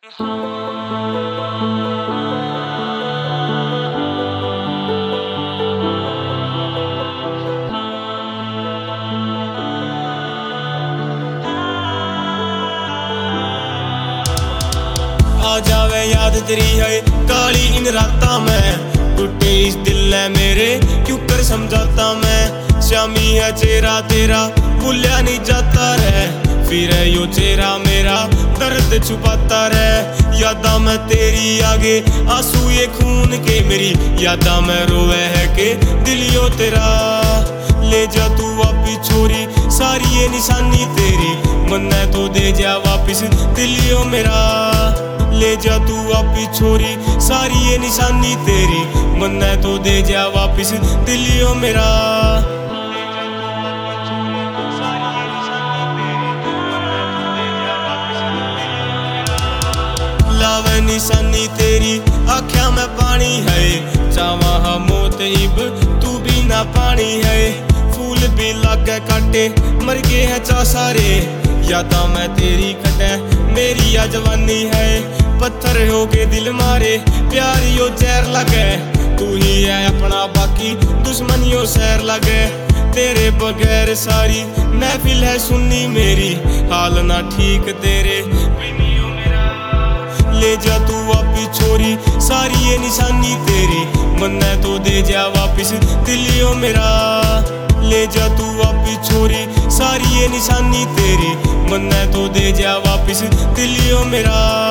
आ जावे याद तेरी है काली इन रातां में, टूटे इस दिल है मेरे क्यों कर समझाता मैं। श्यामी है चेहरा तेरा भूलिया नहीं जाता रे, फिर है यो चेहरा मेरा दर्द छुपाता रे। यादा मैं तेरी आगे आंसू ये खून के, मेरी यादा मैं रोवे है के दिलियो तेरा। ले जा तू वापिस छोरी सारी ये निशानी तेरी, मन्ने तो दे जा वापिस दिलियो मेरा। ले जा तू वापिस छोरी सारी ये निशानी तेरी, मन्ने तो दे जा वापिस दिलियो मेरा। लावे निशानी तेरी आँखों में पानी है, चावा हा मौत इब तू भी ना पानी है। फूल भी लागे काटे मर गए हैं चा सारे, यादा मैं तेरी कटे मेरी या जवानी है। पत्थर हो के दिल मारे प्यार यो जहर लगे, तू ही है अपना बाकी दुश्मनियों सैर लगे। तेरे बगैर सारी महफिल है सुननी मेरी, हाल ना ठीक तेरे। ले जा तू वापिस छोरी सारी ये निशानी तेरी, मन्ने तो दे जा वापिस दिलियो मेरा। ले जा तू वापिस छोरी सारी ये निशानी तेरी, मन्ने तो दे जा वापिस दिलियो मेरा।